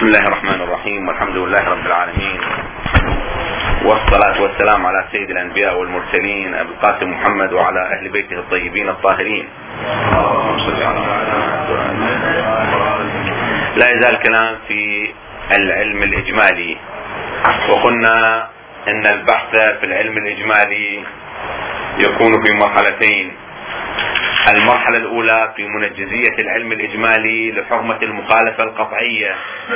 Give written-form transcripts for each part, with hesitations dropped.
بسم الله الرحمن الرحيم، والحمد لله رب العالمين، والصلاة والسلام على سيد الأنبياء والمرسلين أبي القاسم محمد وعلى أهل بيته الطيبين الطاهرين. لا يزال الكلام في العلم الإجمالي، وقلنا أن البحث في العلم الإجمالي يكون في مرحلتين. المرحلة الأولى في منجزية العلم الإجمالي لحرمة المخالفة القطعية،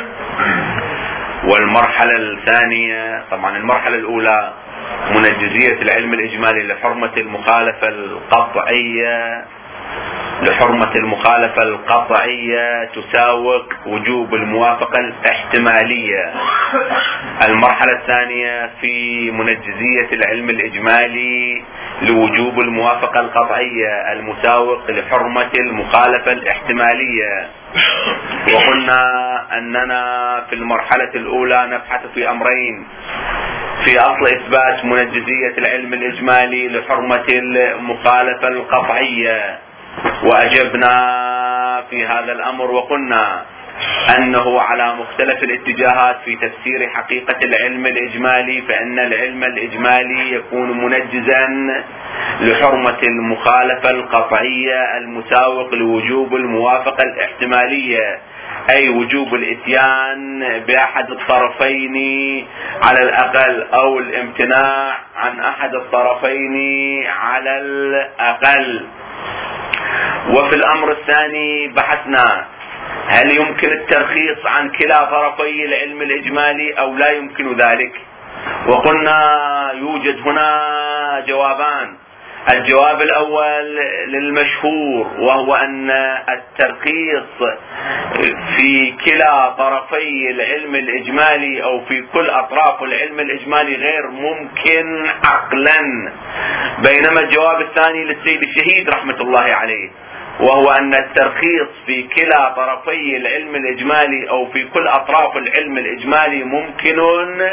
والمرحلة الثانية طبعا المرحلة الأولى منجزية العلم الإجمالي لحرمة المخالفة القطعية. لحرمة المخالفة القطعية تساوق وجوب الموافقة الاحتمالية. المرحلة الثانية في منجزية العلم الإجمالي لوجوب الموافقة القطعية المساوق لحرمة المخالفة الاحتمالية. وقلنا أننا في المرحلة الأولى نبحث في أمرين: في أصل إثبات منجزية العلم الإجمالي لحرمة المخالفة القطعية، وأجبنا في هذا الأمر وقلنا أنه على مختلف الاتجاهات في تفسير حقيقة العلم الإجمالي، فإن العلم الإجمالي يكون منجزا لحرمة المخالفة القطعية المساوق لوجوب الموافقة الاحتمالية، أي وجوب الإتيان بأحد الطرفين على الأقل أو الامتناع عن أحد الطرفين على الأقل. وفي الأمر الثاني بحثنا هل يمكن الترخيص عن كلا طرفي العلم الإجمالي أو لا يمكن ذلك، وقلنا يوجد هنا جوابان. الجواب الأول للمشهور، وهو أن الترخيص في كلا طرفي العلم الإجمالي أو في كل أطراف العلم الإجمالي غير ممكن عقلا، بينما الجواب الثاني للسيد الشهيد رحمة الله عليه، وهو أن الترخيص في كلا طرفي العلم الإجمالي أو في كل أطراف العلم الإجمالي ممكن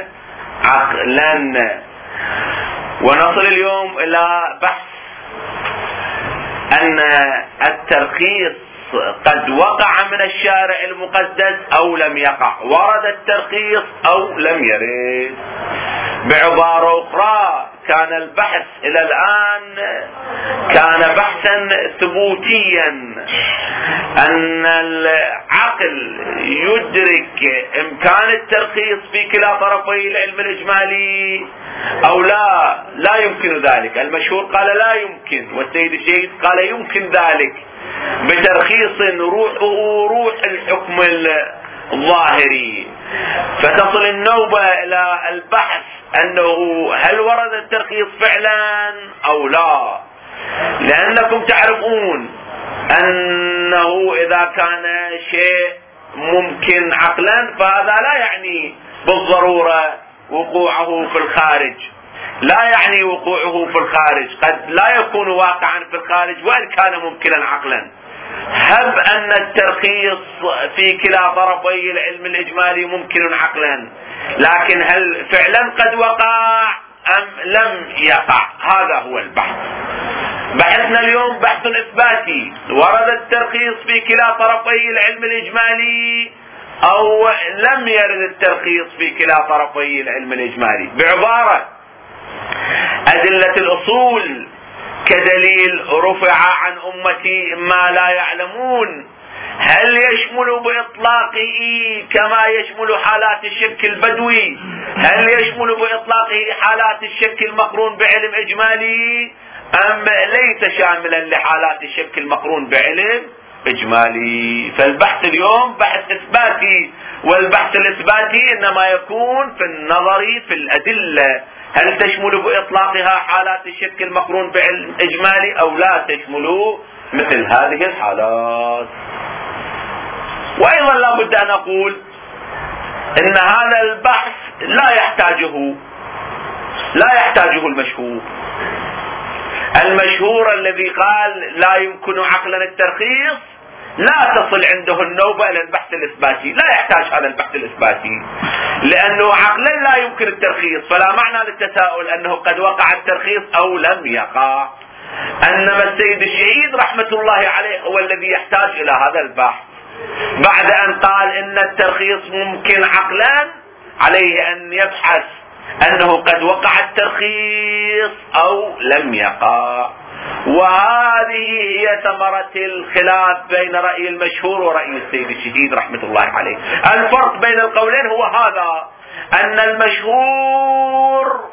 عقلا. ونصل اليوم إلى بحث أن الترخيص قد وقع من الشارع المقدس أو لم يقع، ورد الترخيص أو لم يرد. بعبارة أخرى، كان البحث إلى الآن كان بحثا ثبوتيا، أن العقل يدرك إمكان الترخيص في كلا طرفي العلم الإجمالي أو لا يمكن ذلك. المشهور قال لا يمكن، والسيد الشهيد قال يمكن ذلك بترخيص روحه روح الحكم الظاهري. فتصل النوبة إلى البحث أنه هل ورد الترخيص فعلا أو لا، لأنكم تعرفون أنه إذا كان شيء ممكن عقلا فهذا لا يعني بالضرورة وقوعه في الخارج، لا يعني وقوعه في الخارج، قد لا يكون واقعا في الخارج وإن كان ممكنا عقلا. هب أن الترخيص في كلا طرفي العلم الإجمالي ممكن عقلا، لكن هل فعلا قد وقع أم لم يقع؟ هذا هو البحث. بحثنا اليوم بحث إثباتي: ورد الترخيص في كلا طرفي العلم الإجمالي أو لم يرد الترخيص في كلا طرفي العلم الإجمالي. بعبارة: أدلة الأصول كدليل رفع عن أمتي ما لا يعلمون، هل يشمل بإطلاقه كما يشمل حالات الشرك البدوي؟ هل يشمل بإطلاقه حالات الشرك المقرون بعلم إجمالي أم ليس شاملا لحالات الشرك المقرون بعلم إجمالي؟ فالبحث اليوم بحث إثباتي، والبحث الإثباتي إنما يكون في النظر في الأدلة، هل تشمل بإطلاقها حالات الشرك المقرون بعلم إجمالي أو لا تشمل مثل هذه الحالات. وأيضا لا بد أن أقول إن هذا البحث لا يحتاجه المشهور. المشهور الذي قال لا يمكن عقلا الترخيص لا تصل عنده النوبة إلى البحث الإثباتي، لا يحتاج هذا البحث الإثباتي، لأنه عقلا لا يمكن الترخيص، فلا معنى للتساؤل أنه قد وقع الترخيص أو لم يقع. إنما السيد الشهيد رحمة الله عليه هو الذي يحتاج إلى هذا البحث. بعد أن قال إن الترخيص ممكن عقلا عليه أن يبحث أنه قد وقع الترخيص أو لم يقع. وهذه هي ثمرة الخلاف بين رأي المشهور ورأي السيد الشهيد رحمة الله عليه. الفرق بين القولين هو هذا، أن المشهور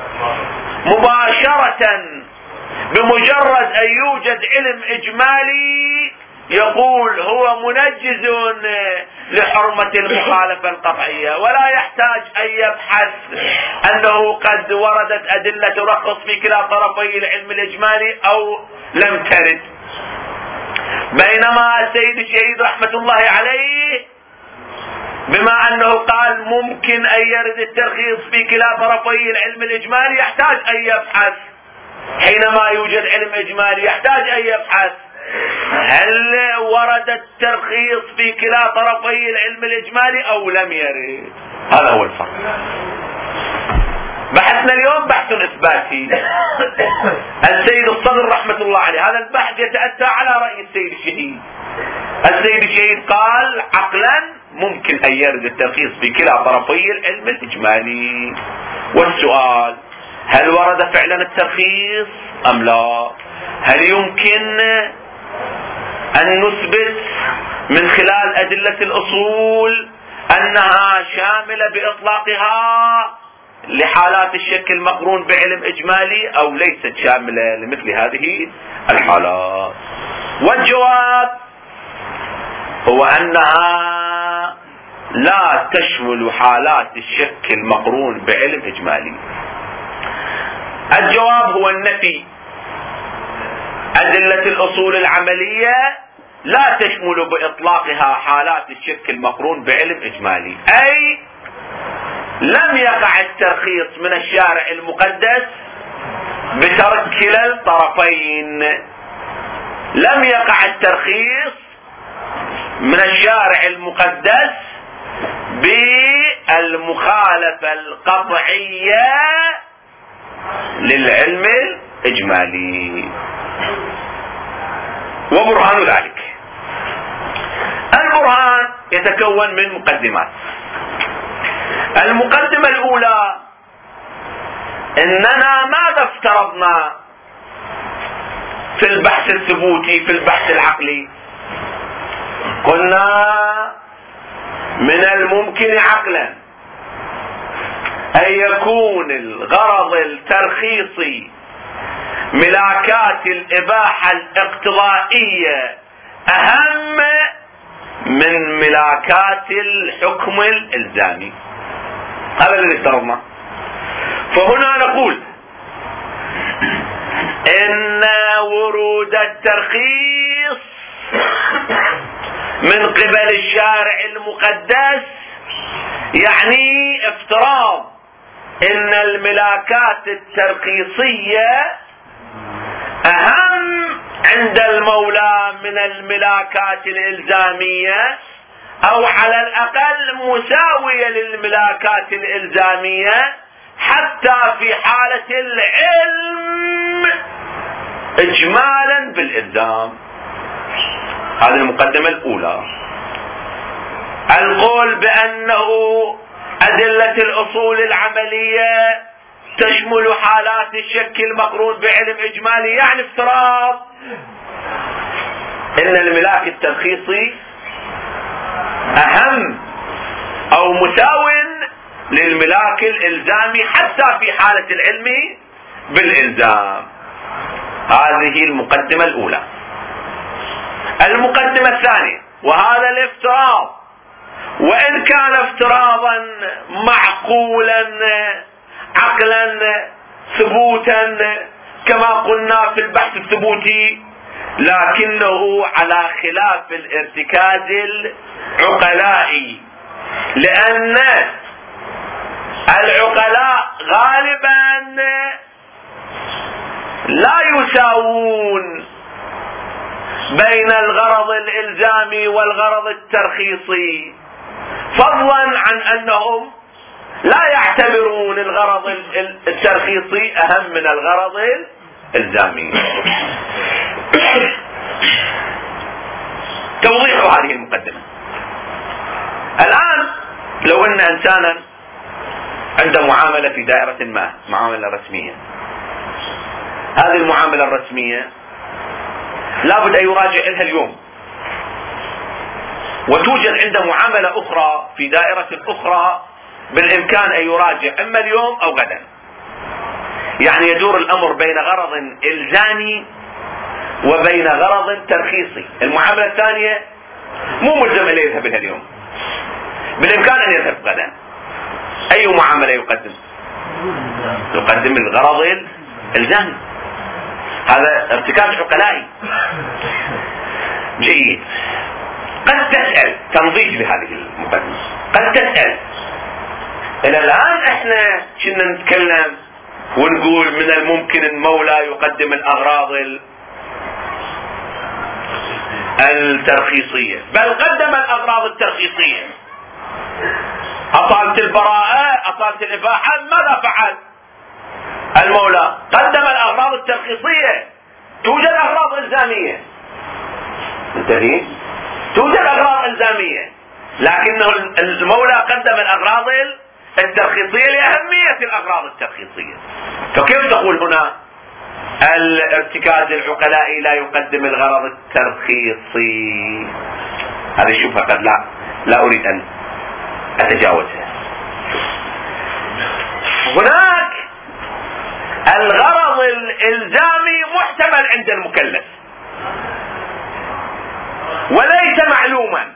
مباشرة بمجرد أن يوجد علم إجمالي يقول هو منجز لحرمة المخالفة القطعية، ولا يحتاج أن يبحث أنه قد وردت أدلة ترخص في كلا طرفي العلم الإجمالي أو لم ترد. بينما السيد الشهيد رحمة الله عليه بما أنه قال ممكن أن يرد الترخيص في كلا طرفي العلم الإجمالي يحتاج أن يبحث، حينما يوجد علم إجمالي يحتاج أن يبحث هل ورد الترخيص في كلا طرفي العلم الإجمالي أو لم يرد. هذا هو الفرق. بحثنا اليوم بحث إثباتي. السيد الصدر رحمة الله عليه هذا البحث يتأتى على رأي السيد الشهيد. السيد الشهيد قال عقلا ممكن أن يرد الترخيص في كلا طرفي العلم الإجمالي. والسؤال هل ورد فعلا الترخيص أم لا؟ هل يمكن أن نثبت من خلال أدلة الأصول أنها شاملة بإطلاقها لحالات الشك المقرون بعلم إجمالي أو ليست شاملة لمثل هذه الحالات؟ والجواب هو أنها لا تشمل حالات الشك المقرون بعلم إجمالي. الجواب هو النفي. أدلة الأصول العملية لا تشمل بإطلاقها حالات الشك المقرون بعلم إجمالي، أي لم يقع الترخيص من الشارع المقدس بترك كلا الطرفين. لم يقع الترخيص من الشارع المقدس بالمخالفة القطعية للعلم الإجمالي. وبرهان ذلك البرهان يتكون من مقدمات. المقدمة الأولى إننا ماذا افترضنا في البحث الثبوتي في البحث العقلي؟ قلنا من الممكن عقلا أن يكون الغرض الترخيصي ملاكات الإباحة الاقتضائية أهم من ملاكات الحكم الإلزامي. هذا الذي افترضنا. فهنا نقول إن ورود الترخيص من قبل الشارع المقدس يعني افتراض إن الملاكات الترخيصية أهم عند المولى من الملاكات الإلزامية، أو على الأقل مساوية للملاكات الإلزامية حتى في حالة العلم إجمالا بالإلزام. هذه المقدمة الأولى. القول بأنه أدلة الأصول العملية تشمل حالات الشك المقرون بعلم إجمالي يعني افتراض إن الملاك الترخيصي أهم أو مساو للملاك الإلزامي حتى في حالة العلم بالإلزام. هذه المقدمة الأولى. المقدمة الثانية، وهذا الافتراض وإن كان افتراضا معقولا عقلا ثبوتا كما قلنا في البحث الثبوتي، لكنه على خلاف الارتكاز العقلائي، لأن العقلاء غالبا لا يساوون بين الغرض الإلزامي والغرض الترخيصي، فضلا عن أنهم لا يعتبرون الغرض الترخيصي أهم من الغرض الإلزامي. توضيح هذه المقدمة. الآن لو أن إنسانا عنده معاملة في دائرة ما، معاملة رسمية، هذه المعاملة الرسمية لابد أن يراجع لها اليوم، وتوجد عنده معاملة أخرى في دائرة أخرى بالإمكان أن يراجع إما اليوم أو غدا. يعني يدور الأمر بين غرض إلزامي وبين غرض ترخيصي. المعاملة الثانية مو ملزم أن يذهب لها اليوم، بالإمكان أن يذهب غدا. أي معاملة يقدم؟ يقدم الغرض الإلزامي. هذا ارتكاز عقلائي جيد. قد تسأل تنضيج لهذه المقدمة، قد تسأل إلى الآن احنا كنا نتكلم ونقول من الممكن المولى يقدم الأغراض الترخيصية، بل قدم الأغراض الترخيصية. أطالة البراءة، أطالة الإباحة، ماذا فعل المولى؟ قدم الأغراض الترخيصية. توجد أغراض إلزامية، انتهي، توجد أغراض إلزامية، لكنه المولى قدم الأغراض الترخيصية لأهمية الأغراض الترخيصية. فكيف تقول هنا الارتكاز العقلائي لا يقدم الغرض الترخيصي؟ هذه الشبهة قد لا أريد أن أتجاوزها. هناك الغرض الإلزامي محتمل عند المكلف وليس معلوما،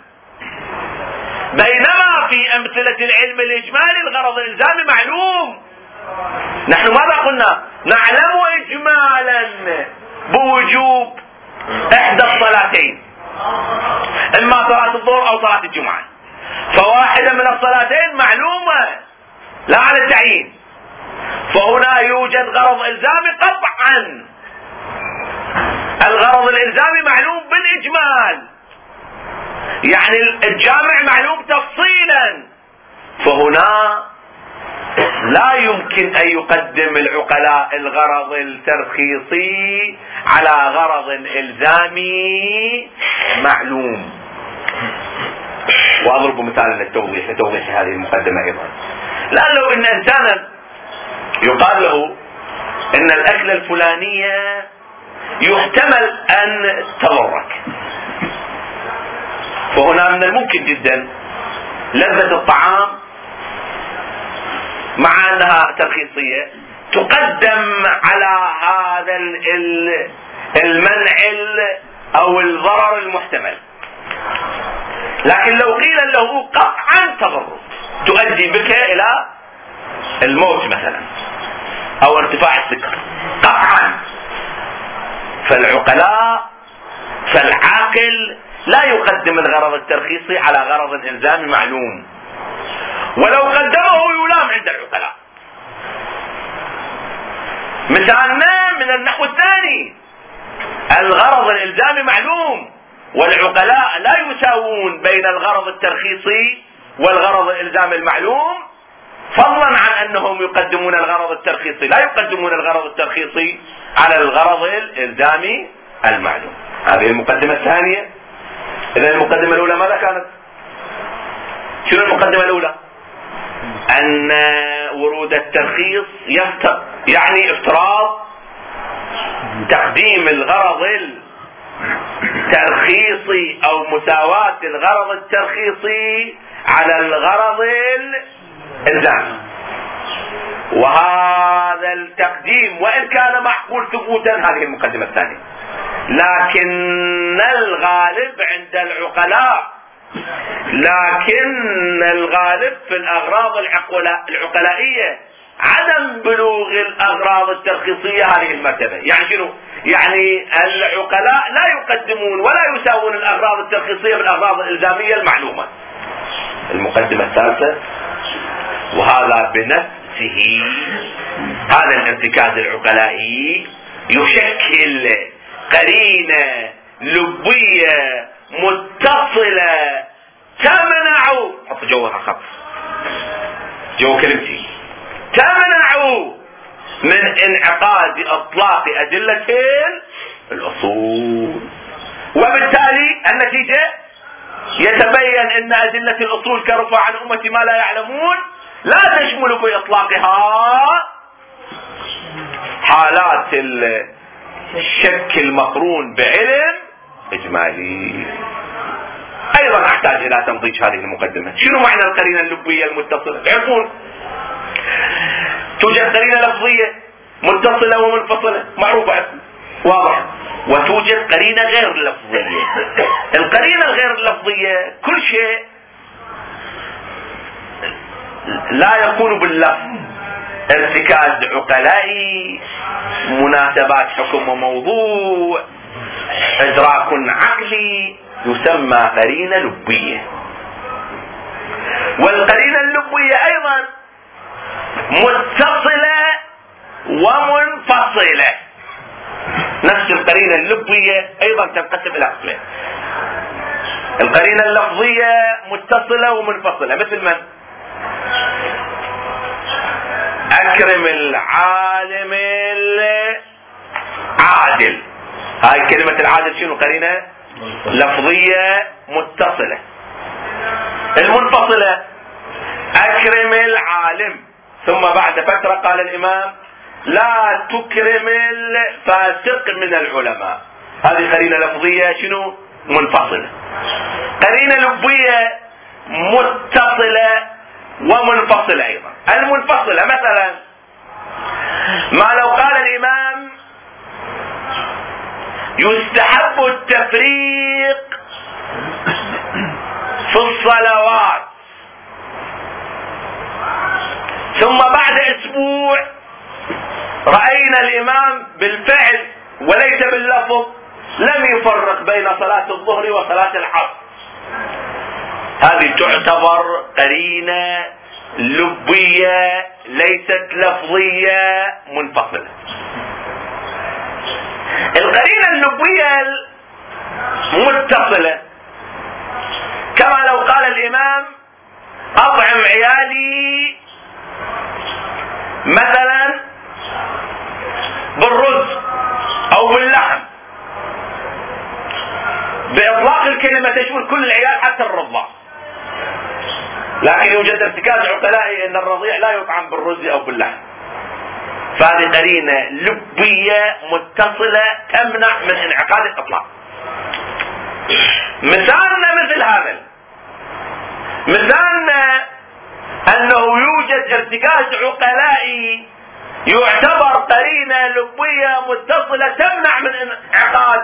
بينما في أمثلة العلم الإجمالي الغرض الإلزامي معلوم. نحن ماذا قلنا؟ نعلم إجمالا بوجوب إحدى الصلاتين، إما صلاة الظهر أو صلاة الجمعة، فواحدة من الصلاتين معلومة لا على التعيين، فهنا يوجد غرض إلزامي قطعا. الغرض الإلزامي معلوم بالإجمال، يعني الجامع معلوم تفصيلا، فهنا لا يمكن أن يقدم العقلاء الغرض الترخيصي على غرض إلزامي معلوم. وأضرب مثالا لتوضيح هذه المقدمة أيضا. لأن لو إن إنسانا يقال له إن الأكلة الفلانية يحتمل أن تضرك، فهنا من الممكن جدا لذة الطعام مع أنها ترخيصية تقدم على هذا المنع أو الضرر المحتمل. لكن لو قيل له قطعا تضرك تؤدي بك إلى الموت مثلا أو ارتفاع السكر قطعا، فالعاقل لا يقدم الغرض الترخيصي على غرض إلزامي معلوم، ولو قدمه يلام عند العقلاء. مثالنا من النحو الثاني، الغرض الإلزامي معلوم، والعقلاء لا يساوون بين الغرض الترخيصي والغرض الإلزامي المعلوم، فضلا عن أنهم يقدمون الغرض الترخيصي، لا يقدمون الغرض الترخيصي على الغرض الإلزامي المعلوم. هذه المقدمة الثانية. إذن المقدمة الأولى ماذا كانت؟ شنو المقدمة الأولى؟ أن ورود الترخيص يعني افتراض تقديم الغرض الترخيصي أو مساواة الغرض الترخيصي على الغرض الإلزامي. وهذا التقديم وإن كان معقول ثبوتا، هذه المقدمة الثانية، لكن الغالب عند العقلاء، لكن الغالب في الأغراض العقلائية عدم بلوغ الأغراض الترخيصية هذه المرتبة. يعني شنو؟ يعني العقلاء لا يقدمون ولا يساوون الأغراض الترخيصية بالأغراض الإلزامية المعلومة. المقدمة الثالثة، وهذا بنفسه هذا الارتكاز العقلائي يشكل قرينة لبية متصلة تمنع، حط جوها خط جو كلمتي، تمنع من انعقاد اطلاق ادلة الاصول. وبالتالي النتيجة يتبين ان ادلة الاصول كرفع عن امتي ما لا يعلمون لا تشمل باطلاقها حالات الشك المقرون بعلم اجمالي. ايضا احتاج الى تنضيج هذه المقدمة. شنو معنى القرينة اللبية المتصلة؟ يعرفون توجد قرينة لفظية متصلة ومنفصلة معروفة واضح، وتوجد قرينة غير لفظية. القرينة الغير لفظية كل شيء لا يكون باللفظ، ارتكاز عقلائي، مناسبات حكم وموضوع، ادراك عقلي، يسمى قرينة لبية. والقرينة اللبية ايضا متصلة ومنفصلة. نفس القرينة اللبية ايضا تنقسم الى قسمين. القرينة اللفظية متصلة ومنفصلة، مثل من؟ اكرم العالم العادل. هاي كلمة العادل شنو؟ قرينة لفظية متصلة. المنفصلة اكرم العالم، ثم بعد فترة قال الامام لا تكرم الفاسق من العلماء. هذه قرينة لفظية شنو؟ منفصلة. قرينة لبية متصلة ومنفصلة ايضا. المنفصلة مثلا ما لو قال الامام يستحب التفريق في الصلوات، ثم بعد اسبوع رأينا الامام بالفعل وليس باللفظ لم يفرق بين صلاة الظهر وصلاة العصر، هذه تعتبر قرينة لبية ليست لفظية منفصلة. القرينة اللبية المتصلة كما لو قال الامام اطعم عيالي مثلا بالرز او باللحم، باطلاق الكلمة تشمل كل العيال حتى الرضع، لكن يوجد ارتكاز عقلائي ان الرضيع لا يطعم بالرز او باللحم. فهذه قرينة لبية متصلة تمنع من انعقاد الاطلاق. مثالنا مثل هذا، مثالنا انه يوجد ارتكاز عقلائي يعتبر قرينة لبية متصلة تمنع من انعقاد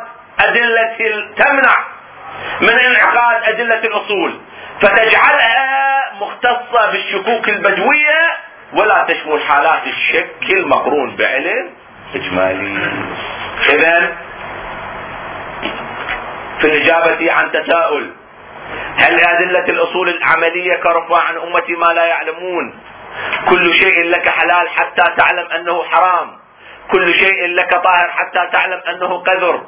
أدلة الأصول، فتجعلها مختصة بالشكوك البدوية ولا تشمل حالات الشك المقرون بعلم إجمالي. إذن في الإجابة عن تساؤل هل أدلة الأصول العملية كرفع عن أمتي ما لا يعلمون كل شيء لك حلال حتى تعلم أنه حرام، كل شيء لك طاهر حتى تعلم أنه قذر،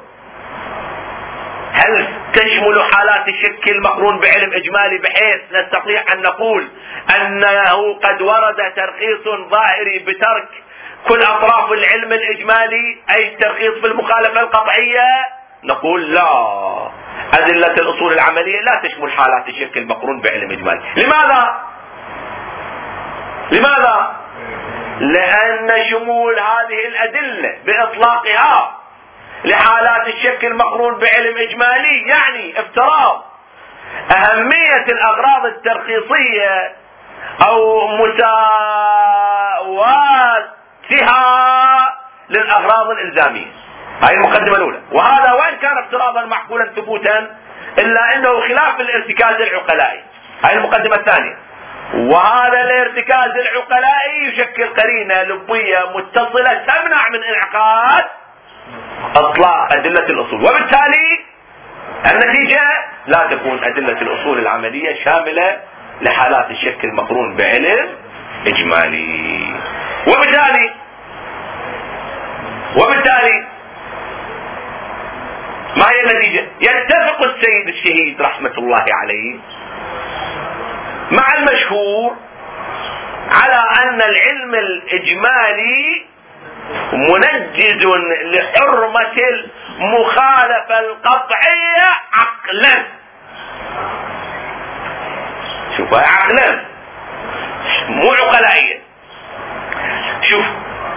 هل تشمل حالات الشك المقرون بعلم إجمالي بحيث نستطيع أن نقول أنه قد ورد ترخيص ظاهري بترك كل أطراف العلم الإجمالي أي الترخيص في المخالفة القطعية؟ نقول لا، أدلة الأصول العملية لا تشمل حالات الشك المقرون بعلم إجمالي. لماذا؟ لأن شمول هذه الأدلة بإطلاقها لحالات الشك المقرون بعلم إجمالي يعني افتراض أهمية الأغراض الترخيصية أو مساواتها للأغراض الإلزامية. هاي المقدمة الأولى، وهذا وإن كان افتراضا معقولا ثبوتا إلا أنه خلاف الارتكاز العقلائي. هاي المقدمة الثانية، وهذا الارتكاز العقلائي يشكل قرينة لبية متصلة تمنع من انعقاد اطلاق أدلة الأصول، وبالتالي النتيجة لا تكون أدلة الأصول العملية شاملة لحالات الشك المقرون بعلم إجمالي. وبالتالي ما هي النتيجة؟ يتفق السيد الشهيد رحمة الله عليه مع المشهور على أن العلم الإجمالي منجز لحرمة المخالفة القطعية عقلا. شوف عقلا مو عقلائيا. شوف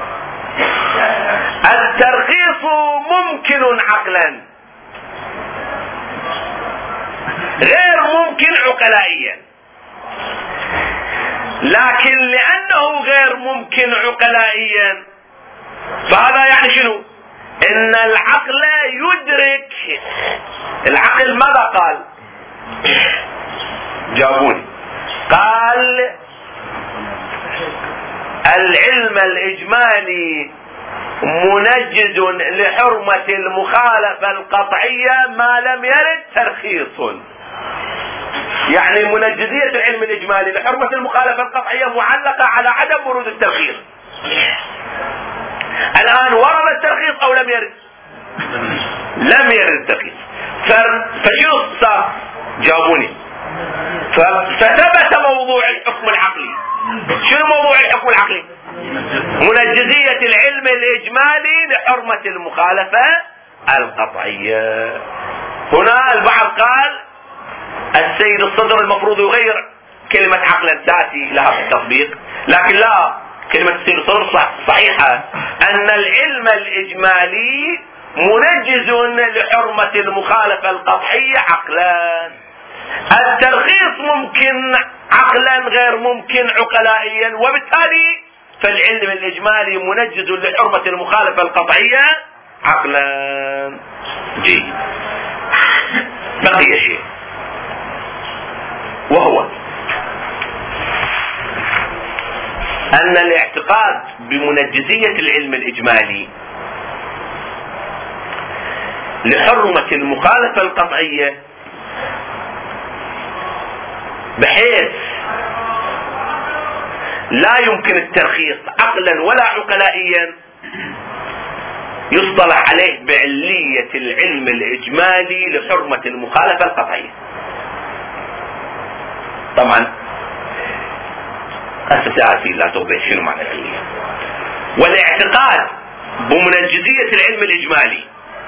الترخيص ممكن عقلا غير ممكن عقلائيا، لكن لأنه غير ممكن عقلائيا فهذا يعني شنو؟ إن العقل يدرك. العقل ماذا قال؟ جاوبوني. قال العلم الإجمالي منجز لحرمة المخالفة القطعية ما لم يرد ترخيص. يعني منجزية العلم الإجمالي لحرمة المخالفة القطعية معلقة على عدم ورود الترخيص. الآن ورد الترخيص أو لم يرد؟ لم يرد الترخيص. فشو صار؟ جاوبوني. فثبت موضوع الحكم العقلي. شنو موضوع الحكم العقلي؟ منجزية العلم الإجمالي لحرمة المخالفة القطعية. هنا البعض قال السيد الصدر المفروض يغير كلمة عقلا تأتي لها في التطبيق، لكن لا، كلمة السيد الصدر صحيحة، أن العلم الإجمالي منجز لحرمة المخالفة القطعية عقلا. الترخيص ممكن عقلا غير ممكن عقلائيا، وبالتالي فالعلم الإجمالي منجز لحرمة المخالفة القطعية عقلا. جيد. بقي شيء وهو أن الاعتقاد بمنجزية العلم الإجمالي لحرمة المخالفة القطعية بحيث لا يمكن الترخيص عقلا ولا عقلائيا يصطلح عليه بعلية العلم الإجمالي لحرمة المخالفة القطعية. طبعا سآتي لا توضيح شنو معنى العلية. والاعتقاد بمنجزية العلم الإجمالي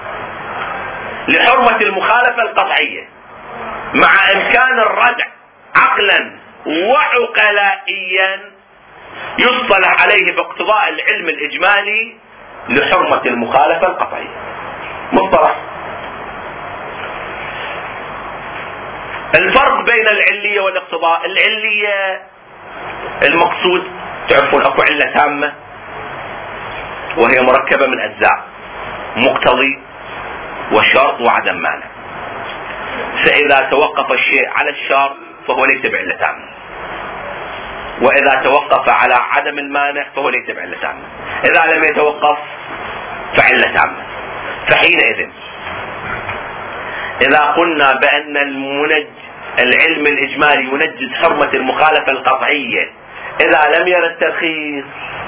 لحرمة المخالفة القطعية مع إمكان الردع عقلا وعقلائيا يصطلح عليه باقتضاء العلم الإجمالي لحرمة المخالفة القطعية. مصطلح. الفرق بين العلية والاقتضاء: العلية المقصود تعرفون اكو علة تامة وهي مركبة من اجزاء: مقتضي وشرط وعدم مانع. فاذا توقف الشيء على الشرط فهو ليس بعلة تامة، واذا توقف على عدم المانع فهو ليس بعلة تامة. اذا لم يتوقف فعلة تامة. فحينئذ اذا قلنا بان العلم الاجمالي ينجز حرمة المخالفة القطعية اذا لم يرد الترخيص،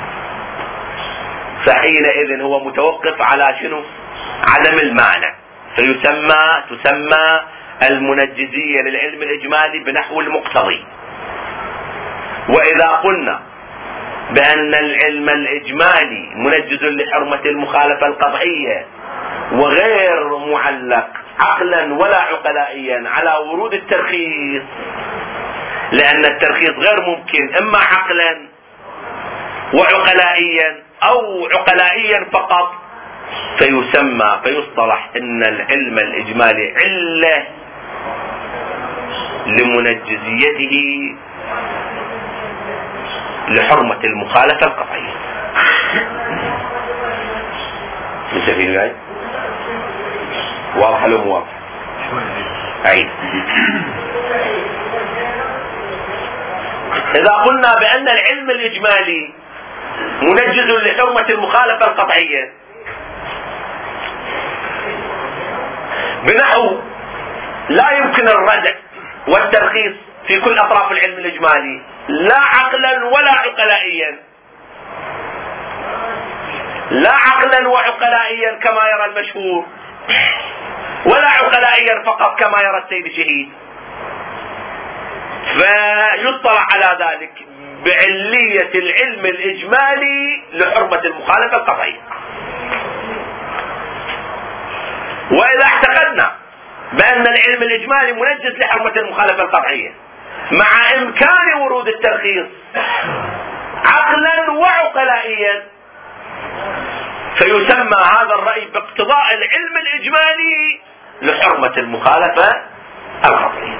فحينئذ هو متوقف على شنو؟ عدم المانع. تسمى المنجزية للعلم الاجمالي بنحو المقتضي. واذا قلنا بان العلم الاجمالي منجز لحرمة المخالفة القطعية وغير معلق عقلا ولا عقلائيا على ورود الترخيص، لان الترخيص غير ممكن اما عقلا وعقلائيا او عقلائيا فقط، فيصطلح ان العلم الاجمالي علة لمنجزيته لحرمة المخالفة القطعية. مستفيد معي؟ واضح لو واضح؟ عيد. إذا قلنا بأن العلم الإجمالي منجز لحرمة المخالفة القطعية بنحو لا يمكن الردع والترخيص في كل أطراف العلم الإجمالي لا عقلا ولا عقلائيا، لا عقلا وعقلائيا كما يرى المشهور، ولا عقلائيا فقط كما يرى السيد الشهيد، فيطلع على ذلك بعلية العلم الإجمالي لحرمة المخالفة القطعية. وإذا اعتقدنا بأن العلم الإجمالي منجز لحرمة المخالفة القطعية مع إمكان ورود الترخيص عقلا وعقلائيا، فيسمى هذا الرأي باقتضاء العلم الإجمالي لحرمة المخالفة القطعية.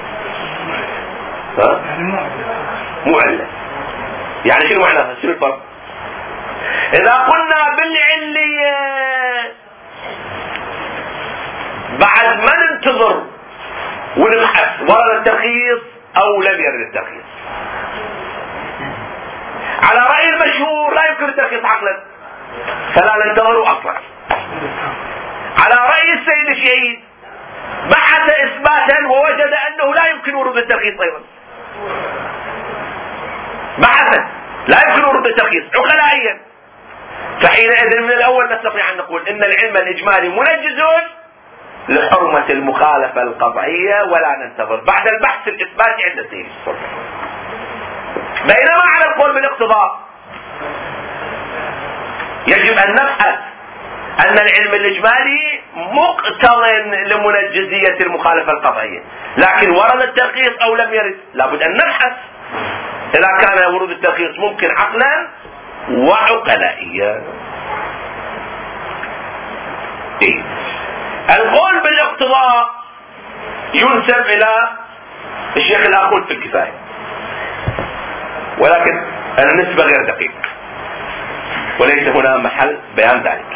معلل. يعني شنو معناها؟ شنو الفرق؟ إذا قلنا بالعلية بعد ما ننتظر ونبحث ورد الترخيص أو لم يرد الترخيص، على رأي المشهور لا يمكن الترخيص عقلا فلا ننتظر أصلا. على رأي السيد الشهيد بحث إثباتا ووجد أنه لا يمكن ورود الترخيص أيضا، بحث لا يمكن ورود الترخيص عقلائيا، فحينئذ من الأول نستطيع أن نقول إن العلم الإجمالي منجز لحرمة المخالفة القطعية ولا ننتظر بعد البحث الإثباتي عند السيد الصدر. بينما على القول بالاقتضاء يجب أن نبحث أن العلم الإجمالي مقتضٍ لمنجزية المخالفة القطعية، لكن ورد الترخيص أو لم يرد لابد أن نبحث إذا كان ورود الترخيص ممكن عقلا وعقلائيا. القول بالاقتضاء ينسب إلى الشيخ الآخر في الكفاية، ولكن النسبة غير دقيق وليس هنا محل بيان ذلك.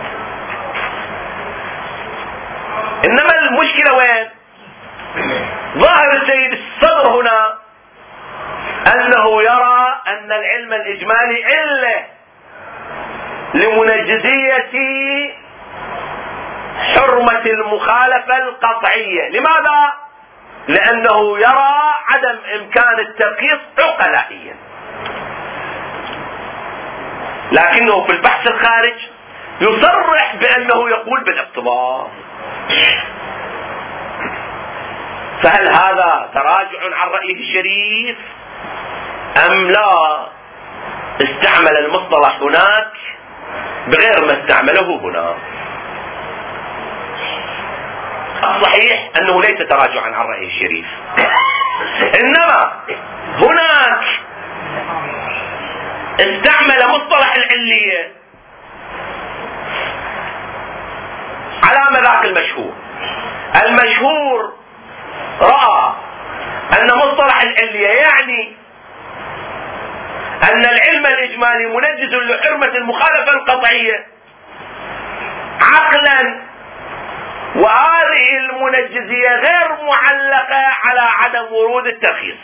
إنما المشكلة وين؟ ظاهر السيد الصدر هنا أنه يرى أن العلم الإجمالي علة لمنجزية حرمة المخالفة القطعية. لماذا؟ لأنه يرى عدم إمكان الترخيص عقلائيا، لكنه في البحث الخارج يصرح بأنه يقول بالاقتضاء. فهل هذا تراجع عن رأيه الشريف أم لا؟ استعمل المصطلح هناك بغير ما استعمله هنا. الصحيح أنه ليس تراجعا عن رأيه الشريف، إنما هناك استعمل مصطلح العلية على مذاق المشهور. المشهور رأى أن مصطلح العلية يعني أن العلم الإجمالي منجز لحرمة المخالفة القطعية عقلا، وهذه المنجزية غير معلقة على عدم ورود الترخيص.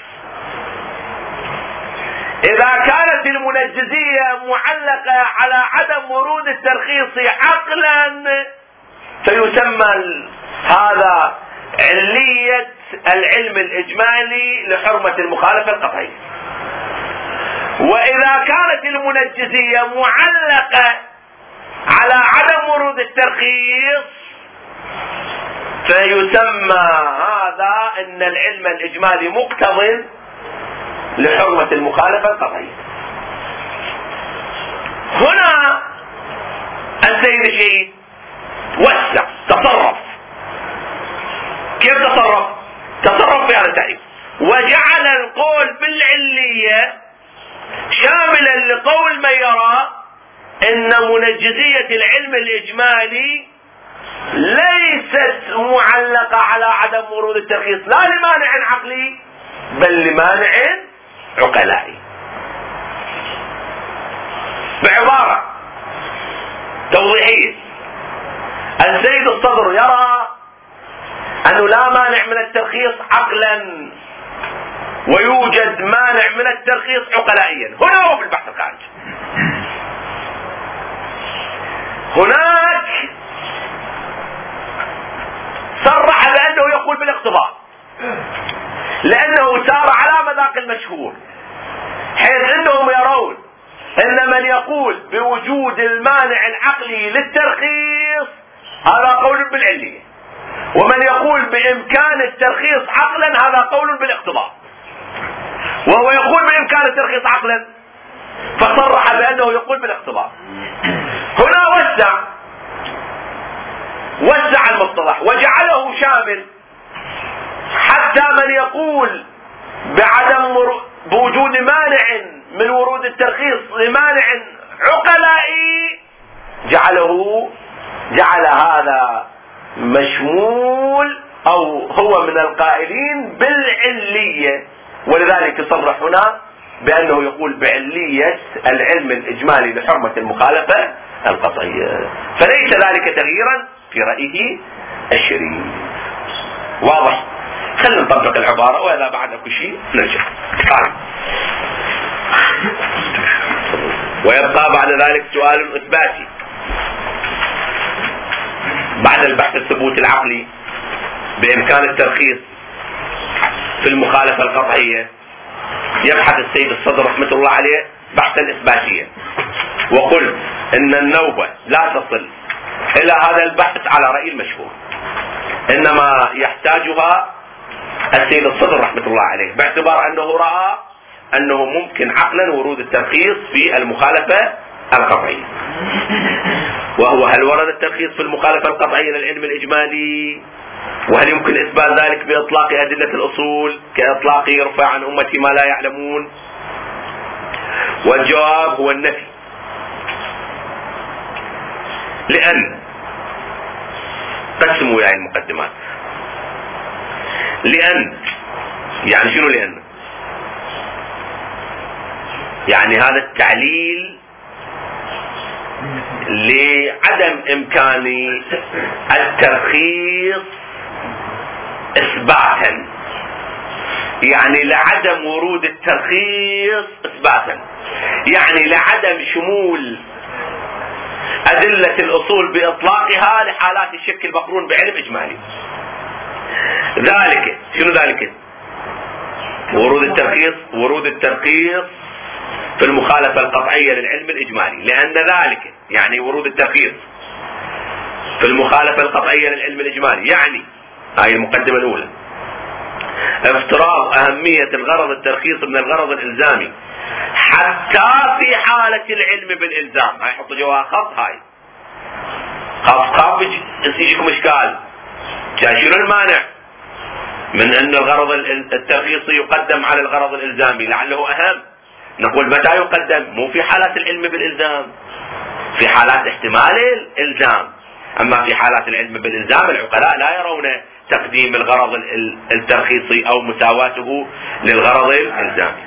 إذا كانت المنجزية معلقة على عدم ورود الترخيص عقلا فيسمى هذا علية العلم الإجمالي لحرمة المخالفة القطعية. وإذا كانت المنجزية معلقة على عدم ورود الترخيص فيسمى هذا أن العلم الإجمالي مقتضٍ لحرمة المخالفة القطعية. هنا السيد الشهيد وسع، تصرف. كيف تصرف؟ تصرف في هذا التعريف وجعل القول بالعلية شاملا لقول من يرى ان منجزية العلم الإجمالي ليست معلقة على عدم ورود الترخيص لا لمانع عقلي بل لمانع عقلائي. بعبارة توضيحية، السيد الصدر يرى أنه لا مانع من الترخيص عقلا ويوجد مانع من الترخيص عقلائيا. هنا هو في البحث الخارجي. هناك صرح بأنه يقول بالاقتضاء لأنه سار على مذاق المشهور، حيث أنهم يرون أن من يقول بوجود المانع العقلي للترخيص هذا قول بالعلية، ومن يقول بإمكان الترخيص عقلا هذا قول بالاقتضاء. وهو يقول بإمكان الترخيص عقلا عقلا، فصرح بأنه يقول بالاختبار. هنا وسع المصطلح وجعله شامل، حتى من يقول بوجود مانع من ورود الترخيص لمانع عقلائي جعل هذا مشمول، أو هو من القائلين بالعلية، ولذلك يصرح هنا بأنه يقول بعلية العلم الإجمالي لحرمة المخالفة القطعية، فليس ذلك تغييرا في رأيه الشريف. واضح؟ خلينا نطبق العبارة، وإذا بعد اكو شيء نرجع. ويبقى بعد ذلك سؤال إثباتي. بعد البحث الثبوت العقلي بإمكان الترخيص في المخالفة القطعية، يبحث السيد الصدر رحمة الله عليه بحثا إثباتيا، وقل إن النوبة لا تصل إلى هذا البحث على رأي المشهور، إنما يحتاجها السيد الصدر رحمة الله عليه، باعتبار أنه رأى أنه ممكن عقلا ورود الترخيص في المخالفة القطعية. وهو هل ورد الترخيص في المخالفة القطعية للعلم الإجمالي؟ وهل يمكن إثبات ذلك بإطلاق أدلة الأصول كإطلاق يرفع عن أمتي ما لا يعلمون؟ والجواب هو النفي، لأن قسموا يعني المقدمات، لأن يعني شنو لأن؟ يعني هذا التعليل لعدم إمكان الترخيص إثباتا، يعني لعدم ورود الترخيص إثباتا، يعني لعدم شمول أدلة الأصول بإطلاقها لحالات الشك المقرون بعلم إجمالي. ذلك شنو ذلك؟ ورود الترخيص في المخالفة القطعية للعلم الإجمالي، لأن ذلك يعني ورود الترخيص في المخالفة القطعية للعلم الإجمالي، يعني هاي المقدمة الأولى افتراض أهمية الغرض الترخيص من الغرض الإلزامي حتى في حالة العلم بالإلزام. هاي حطوا جواها خط، هاي خاف يجيكم إشكال، شنو المانع من أن الغرض الترخيصي يقدم على الغرض الإلزامي لعله أهم؟ نقول متى يقدم؟ مو في حالات العلم بالإلزام، في حالات احتمال الإلزام. أما في حالات العلم بالإلزام العقلاء لا يرون تقديم الغرض الترخيصي أو مساواته للغرض الإلزامي.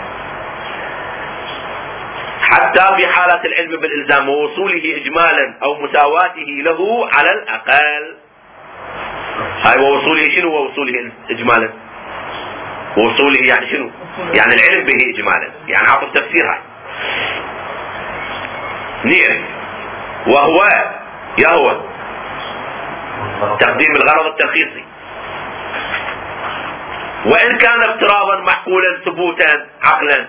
حتى في حالة العلم بالإلزام ووصوله إجمالا أو مساواته له على الأقل. هاي ووصوله شنو؟ ووصوله إجمالا، ووصوله يعني شنو؟ يعني العلم به إجمالا، يعني عطف تفسير هاي نير، وهو يهوى تقديم الغرض الترخيصي، وإن كان افتراضا معقولا ثبوتا عقلا،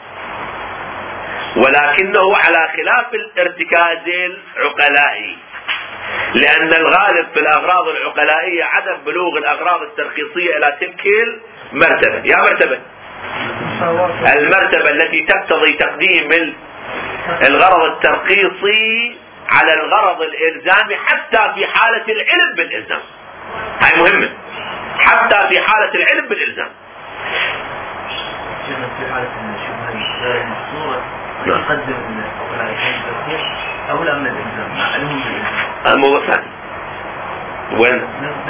ولكنه على خلاف الارتكاز العقلائي، لأن الغالب في الأغراض العقلائية عدم بلوغ الأغراض الترخيصية إلى تلك المرتبة. يا مرتبة المرتبة التي تقتضي تقديم الغرض الترخيصي على الغرض الإلزامي حتى في حالة العلم بالإلزام. هاي مهمة، حتى في حالة العلم بالإلزام. في حالة الشبهة المحصورة يقدم الترخيص أولى من الإلزام مع علمهم بالإلزام. الموضوع ثاني. وين؟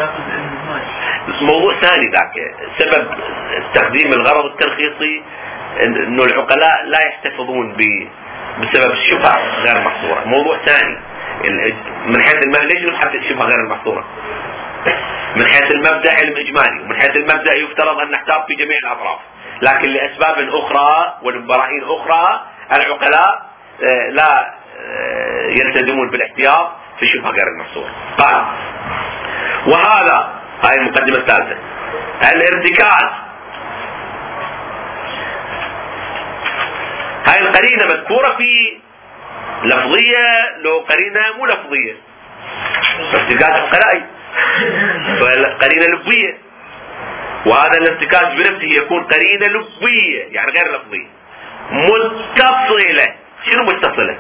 موضوع ثاني ذاك. سبب تقديم الغرض الترخيصي إنه العقلاء لا يحتفظون بسبب الشبهة غير محصورة. موضوع ثاني من حيث ليش نبحث الشبهة غير المحصورة؟ من حيث المبدأ علم إجمالي، ومن حيث المبدأ يفترض أن نحتاط في جميع الأطراف، لكن لأسباب أخرى ولبراهين أخرى العقلاء لا يلتزمون بالاحتياط في الشبهة غير المحصورة. قال وهذا، هاي المقدمة الثالثة، الارتكاز. هاي القرينة مذكورة في لفظية لو قرينة مو لفظية، ارتكاز عقلائي، فالقرينة لفظية، وهذا الارتكاز بنفسه يكون قرينة لفظية يعني غير لفظية متصلة،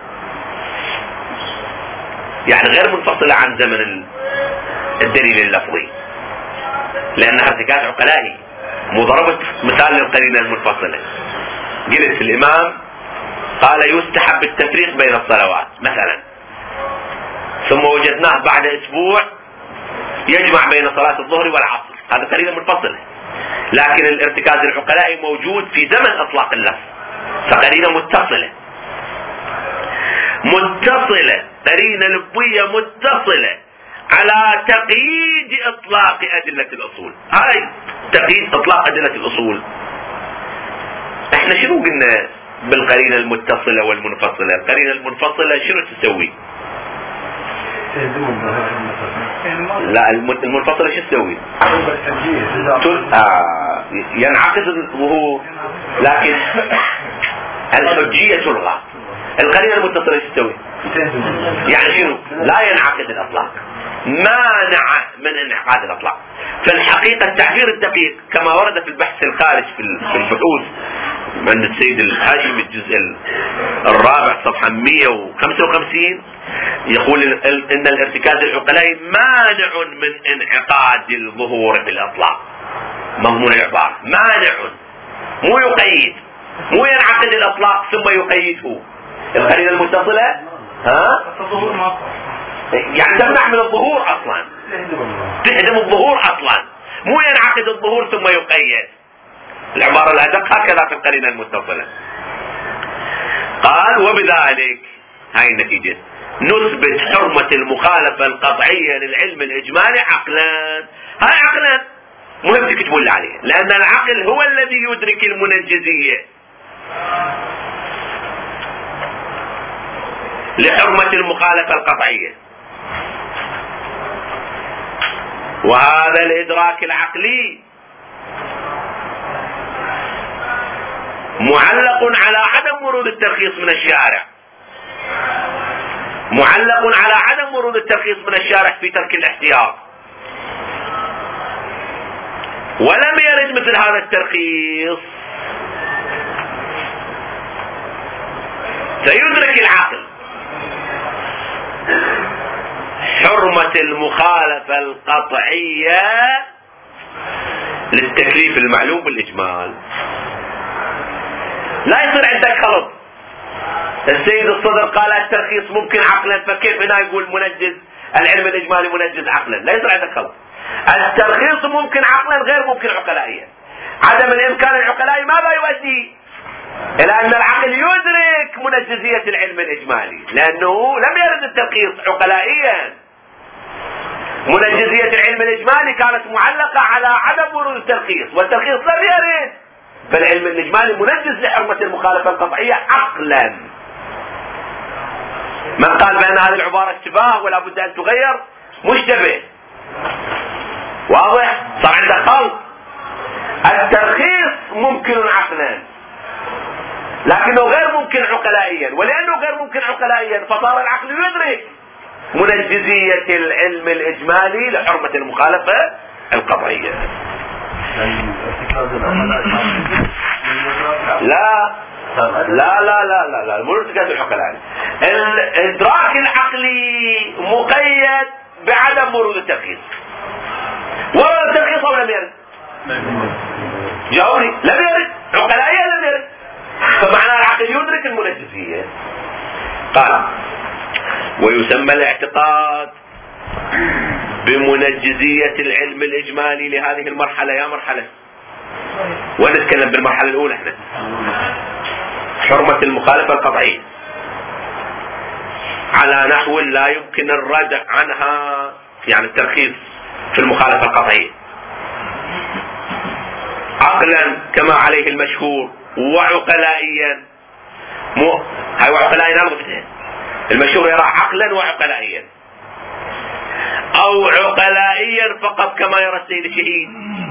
يعني غير منفصلة عن زمن الدليل اللفظي، لأنها ارتكاز عقلائي. مو ضربت مثال للقرينة المنفصلة، قلت الإمام قال يستحب التفريق بين الصلوات مثلا، ثم وجدناه بعد أسبوع يجمع بين صلاة الظهر والعصر، هذا قرينة منفصلة، لكن الارتكاز العقلائي موجود في زمن إطلاق اللفظ، فقرينة متصلة. قرينة لفظية متصلة على تقييد إطلاق أدلة الأصول. هاي تقييد إطلاق أدلة الأصول. احنا شنو قلنا بالقرينة المتصلة والمنفصلة؟ القرينة المنفصلة شنو تسوي؟ لا، المنفصلة شو تسوي؟ ينعقد الظهور، لكن الحجية تلغى. القرينة المتصلة شو تسوي؟ يعني شنو؟ لا ينعقد الأطلاق، مانع من انعقاد الأطلاق. في الحقيقة التعبير الدقيق كما ورد في البحث الخارج في البحوث عند السيد الهاشمي الجزء الرابع صفحة 155 يقول ان الارتكاز العقلائي مانع من انعقاد الظهور بالأطلاق. مضمون العبارة مانع، مو يقيد، مو ينعقد الأطلاق ثم يقيده. القرينة المتصلة يعني تمنع من الظهور اصلا، تهدم الظهور اصلا، مو ينعقد الظهور ثم يقيد. العبارة الادق هكذا في القرينة المتصلة. قال وبذلك هاي النتيجة نثبت حرمة المخالفة القطعية للعلم الاجمالي عقلا. هاي عقلا مهم تكتبون لي عليه، لان العقل هو الذي يدرك المنجزية لحرمة المخالفة القطعية، وهذا الإدراك العقلي معلق على عدم ورود الترخيص من الشارع، معلق على عدم ورود الترخيص من الشارع في ترك الاحتياط. ولم يرد مثل هذا الترخيص سيدرك العقل حرمة المخالفة القطعية للتكليف المعلوم بالإجمال. لا يصير عندك خلط. السيد الصدر قال الترخيص ممكن عقلا، فكيف هنا يقول منجز العلم الإجمالي منجز عقلا؟ لا يصير عندك خلط. الترخيص ممكن عقلا غير ممكن عقلائيا. عدم الإمكان العقلائي ماذا يؤدي؟ إلى أن العقل يدرك منجزية العلم الإجمالي، لأنه لم يرد الترخيص عقلائيا. منجزية العلم الإجمالي كانت معلقة على عدم ورود الترخيص، والترخيص لم يرد، فالعلم الإجمالي منجز لحرمة المخالفة القطعية عقلا. من قال بأن هذه العبارة اشتباه ولا بد أن تغير مشتبه. واضح؟ صار عندك خلط. الترخيص ممكن عقلا لكنه غير ممكن عقلائيا، ولأنه غير ممكن عقلائيا فصار العقل يدرك منجزية العلم الإجمالي لحرمة المخالفة القطعية. لا لا لا لا لا لا، مو ارتكاز العقلائي. الإدراك العقلي مقيد بعدم ورود الترخيص. ورد الترخيص أو لم يرد؟ جاوبني. لم يرد عقلائيا، لم يرد، فمعنى العقل يدرك المنجزية. قال ويسمى الاعتقاد بمنجزية العلم الإجمالي لهذه المرحلة. يا مرحلة ونتكلم بالمرحلة الأولى احنا، حرمة المخالفة القطعية على نحو لا يمكن الردع عنها، يعني الترخيص في المخالفة القطعية عقلا كما عليه المشهور، وعقلائيا هاي وعقلائيا نربطها. المشهور يرى عقلا وعقلائيا، او عقلائيا فقط كما يرى السيد الشهيد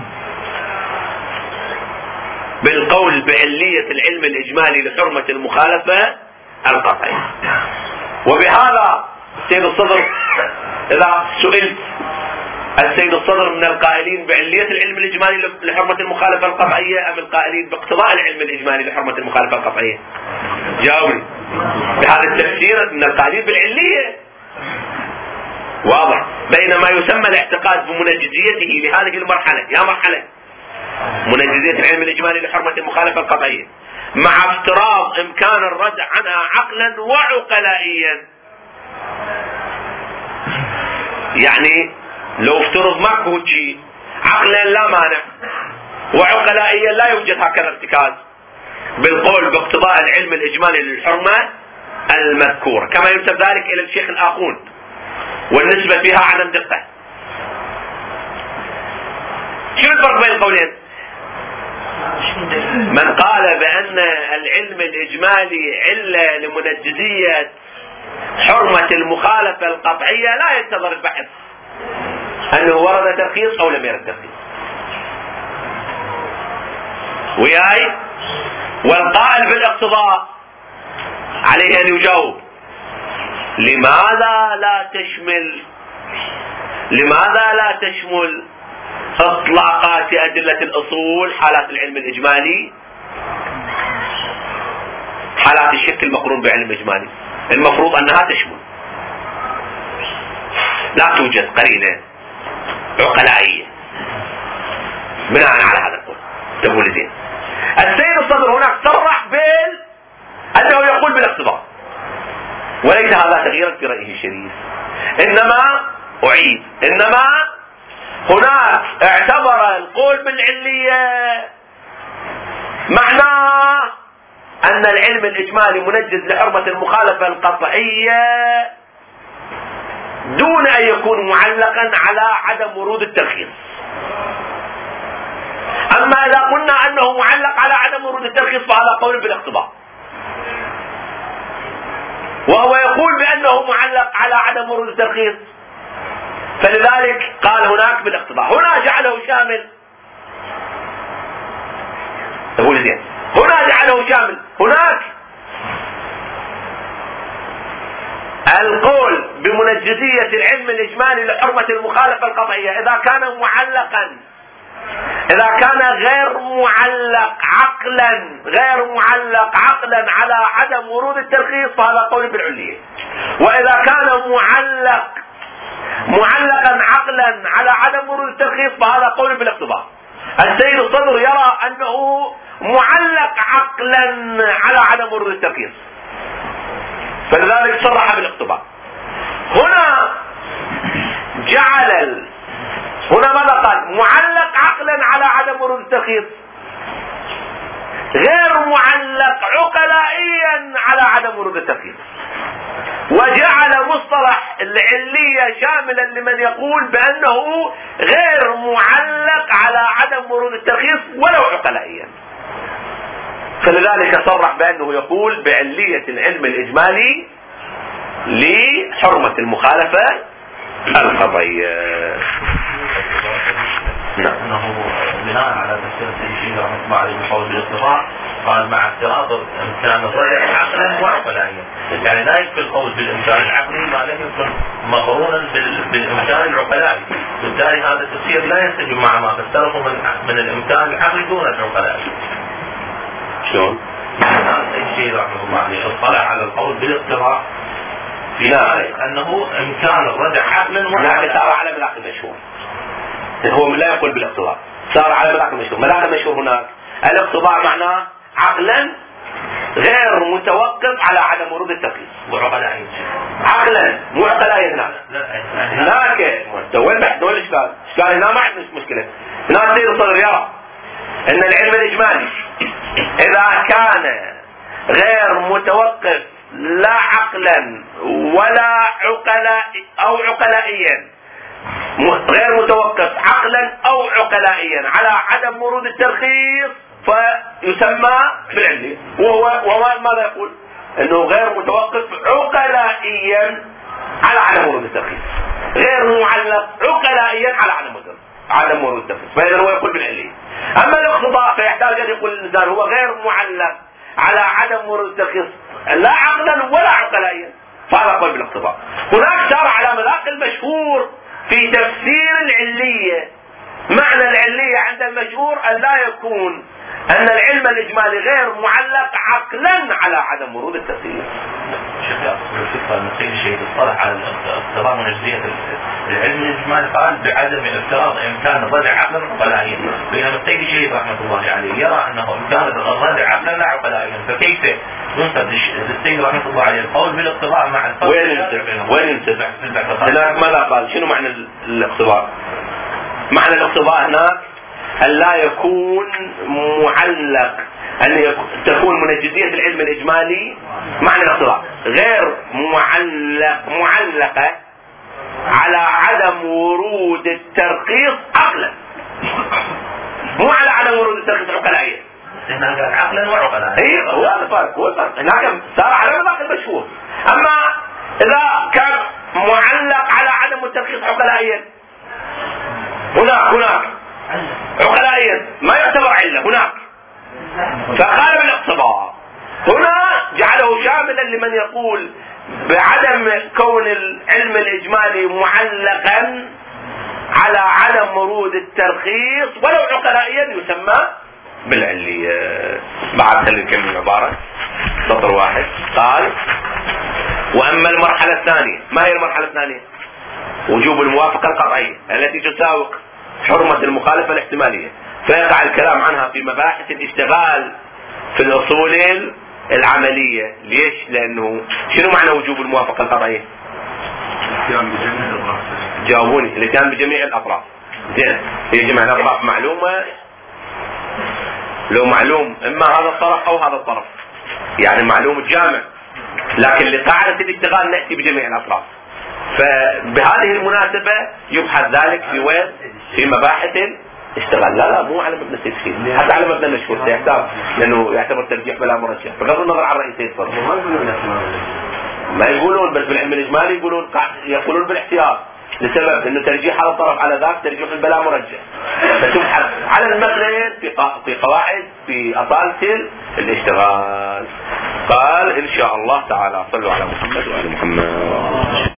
بالقول بعلية العلم الإجمالي لحرمة المخالفة القطعية. وبهذا السيد الصدر، إذا سئلت السيد الصدر من القائلين بعلية العلم الإجمالي لحرمة المخالفة القطعية أم القائلين باقتضاء العلم الإجمالي لحرمة المخالفة القطعية؟ جاوبني. بهذا التفسير من القاعدين بالعلية واضح. بينما يسمى الاعتقاد بمنجزيته لهذه المرحلة، يا مرحلة منجزية العلم الإجمالي لحرمة المخالفة القطعية مع افتراض إمكان الرد عنها عقلا وعقلائيا. يعني لو افترض ماكو شيء عقلا لا مانع، وعقلائيا لا يوجد هكذا ارتكاز بالقول باقتضاء العلم الإجمالي للحرمة المذكورة، كما ينسب ذلك إلى الشيخ الآخوند والنسبة فيها عدم دقة. شو الفرق بين القولين؟ من قال بأن العلم الإجمالي علة لمنجزية حرمة المخالفة القطعية لا ينتظر البحث أنه ورد ترخيص أو لم يرد ترخيص، وياي. والقائل بالاقتضاء عليه أن يجاوب لماذا لا تشمل اطلاقات أدلة الأصول حالات العلم الإجمالي حالات الشك المقرون بعلم الإجمالي؟ المفروض أنها تشمل. لا توجد قرينة عقلائية بناء على هذا القول. تقول زين السيد الصدر هناك صرح أنه يقول بالاقتضاء، وليس هذا تغييرا في رأيه الشريف، إنما هناك اعتبر القول بالعلية معناه أن العلم الإجمالي منجز لحرمة المخالفة القطعية دون أن يكون معلقا على عدم ورود الترخيص. أما إذا قلنا أنه معلق على عدم ورود الترخيص فهذا قول بالاقتضاء، وهو يقول بأنه معلق على عدم ورود الترخيص، فلذلك قال هناك بالاقتضاء. هنا جعله شامل. تقول زين هنا جعله شامل. هناك القول بمنجزية العلم الإجمالي لحرمة المخالفة القطعية إذا كان غير معلق عقلا على عدم ورود الترخيص فهذا قول بالعلية، وإذا كان معلقا عقلا على عدم ورود الترخيص فهذا قول بالاقتضاء. السيد الصدر يرى أنه معلق عقلا على عدم ورود الترخيص، فلذلك صرح بالاقتضاء. هنا ماذا قال؟ معلق عقلا على عدم ورود الترخيص، غير معلق عقلائيا على عدم ورود الترخيص، وجعل مصطلح العلية شاملا لمن يقول بأنه غير معلق على عدم ورود الترخيص ولو عقلائيا. فلذلك صرح بأنه يقول بعلية العلم الإجمالي لحرمة المخالفة القطعية. نعم. انه بناء على تفسير الشيخ رحمه الله عليه بقول بالاقتضاء قال مع افتراض امكان الرجع عقلا وعقلائيا، يعني لا يكفي القول بالامكان العقلي ما لم يكن مقرونا بالامكان العقلائي، بالتالي هذا التفسير لا ينسجم مع ما فسره من الامكان العقلي دون العقلائي. شلون؟ الشيخ رحمه الله عليه اطلع على القول بالاقتضاء في انه امكان الرجع عقلا وعقلائيا. صار على ملاك المشهور، هو لا يقول بالاقتضاء، صار على ملاك المشهور. ملاك المشهور هناك الاقتضاء معناه عقلا غير متوقف على عدم ورود الترخيص، وعقلائيا عقلا مو عقلائيا. هناك وين البحث وين الاشكال؟ الاشكال هنا ما عندنا مشكله. هنا السيد الصدر يرى ان العلم الاجمالي اذا كان غير متوقف لا عقلا ولا عقلائيا، غير متوقف عقلا او عقلائيا على عدم ورود الترخيص فيسمى بالعلية. وهو ماذا يقول؟ انه غير متوقف عقلائيا على عدم ورود الترخيص، غير معلق عقلائيا على عدم ورود الترخيص، فاذا هو يقول بالعلية. اما الاقتضاء فيحتاج ان يقول الانسان هو غير معلق على عدم ورود الترخيص لا عقلا ولا عقلائيا، فهذا قول بالاقتضاء. هناك صار على مذاق المشهور في تفسير العلية. معنى العلية عند المشهور أن لا يكون ان العلم الاجمالي غير معلق عقلا على عدم ورود التقييد. شيخ اصل الفكره ان كل شيء يصطلح على الاقتضاء ونجزيه العلم الاجمالي قال بعدم افتراض امكان الردع عقلا عقلائيا، بينما السيد الشهيد رحمه الله عليه يرى انه امكان الردع عقلا لا عقلائيا، فكيف ينسب للسيد رحمه الله عليه القول بالاقتضاء مع الفرق؟ وين ينسب؟ هناك ماذا قال؟ شنو معنى الاقتضاء؟ معنى الاقتضاء هناك أن لا يكون معلق، أن تكون منجزية العلم الإجمالي معنى الاقتضاء غير معلقة على عدم ورود الترخيص عقلا، مو على عدم ورود الترخيص عقلائيا. هنا قال عقلا وعقلا. اي هو الفرق، هو الفرق. هناك صار على مذاق المشهور. اما اذا كان معلق على عدم الترخيص عقلائيا هناك عقلائيا ما يعتبر علة هناك، فقال بالاقتضاء هنا جعله شاملا لمن يقول بعدم كون العلم الإجمالي معلقا على عدم ورود الترخيص ولو عقلائيا يسمى بالعلية. بعد خلينا نكمل العبارة سطر واحد. قال وأما المرحلة الثانية، ما هي المرحلة الثانية؟ وجوب الموافقة القطعية التي تساوق حرمة المخالفة الاحتمالية، فيقع الكلام عنها في مباحث الاشتغال في الأصول العملية. ليش؟ لأنه شنو معنى وجوب الموافقة القطعية؟ جاوبوني. الاتيان بجميع الأطراف. زين، هي جميع الأطراف معلومة، لو معلوم إما هذا الطرف أو هذا الطرف، يعني معلوم الجامع، لكن لقاعدة الاشتغال نأتي بجميع الأطراف. فبهذه المناسبة يبحث ذلك في وين؟ في مباحث اشتغل. لا مو على مبنى التدخين، حتى على مبنى المشهور سيحتاج، لأنه يعتبر ترجيح بلا مرجح بغض النظر عن رئيسي الصرف. ما يقولون، بس بالعلم الإجمالي يقولون بالاحتياط، لسبب انه ترجيح على الطرف على ذاك ترجيح بلا مرجح. فتبحث على المثلين في قواعد في أصالة الاشتغال. قال إن شاء الله تعالى صلوا على محمد وآل محمد.